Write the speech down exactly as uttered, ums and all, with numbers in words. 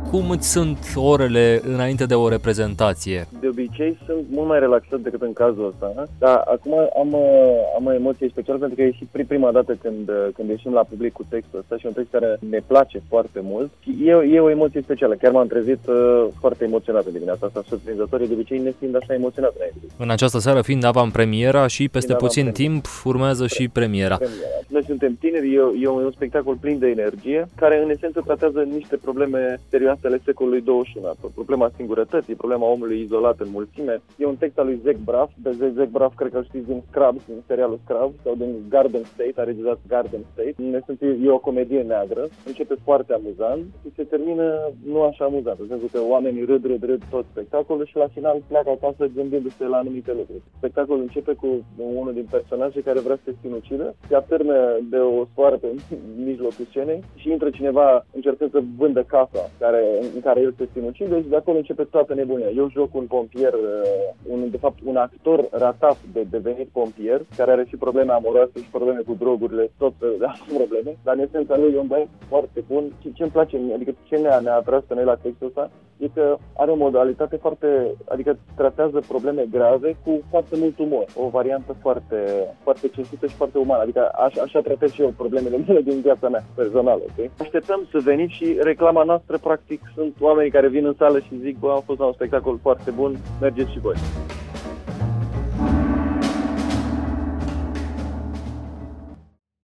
cum îți sunt orele înainte de o reprezentație? De obicei sunt mult mai relaxat decât în cazul ăsta, dar acum am, am o emoție specială pentru că e și prima dată când, când ieșim la public cu textul ăsta și un text care ne place foarte mult. E, e o emoție specială, chiar m-am trezit uh, foarte emoționat în dimineața asta, surprinzător, de obicei ne fiind așa emoționat înainte. În această seară fiind avant-premiera și peste fiind puțin timp urmează Pre- și premiera. premiera. Noi suntem tineri, e, e un spectacol plin de energie, care în esență tratează niște probleme serioase ale secolului douăzeci și unu. Problema singurătății, problema omului izolat în mulțime. E un text al lui Zach Braff, de Zach Braff cred că îl știți din Scrubs, din serialul Scrubs, sau din Garden State, a regizat Garden State. În esență e o comedie neagră, începe foarte amuzant și se termină nu așa amuzant, în sensul că oamenii râd, râd, râd tot spectacolul și la final pleacă acasă gândindu-se la anumite lucruri. Spectacolul începe cu unul din personaje care vrea să se sinucidă, se atârnă de o sfoară pe mijlocul scenei și intră cineva încercând să vândă casa care, în care el se sinucide și de acolo începe toată nebunia. Eu joc un pompier, un, de fapt un actor ratat de devenit pompier, care are și probleme amoroase și probleme cu drogurile, tot felul de probleme, dar în esența lui e un băiat foarte bun și ce îmi place, adică ce ne-a, ne-a atras pe noi la textul ăsta, e că are o modalitate foarte, adică tratează probleme grave cu foarte mult umor, o variantă foarte, foarte cinstită și foarte umană, adică așa, așa tratez și eu problemele mele din viața mea personală, ok? Așteptăm să veniți și reclama noastră, practic, sunt oamenii care vin în sală și zic, bă, am fost la un spectacol foarte bun, mergeți și voi.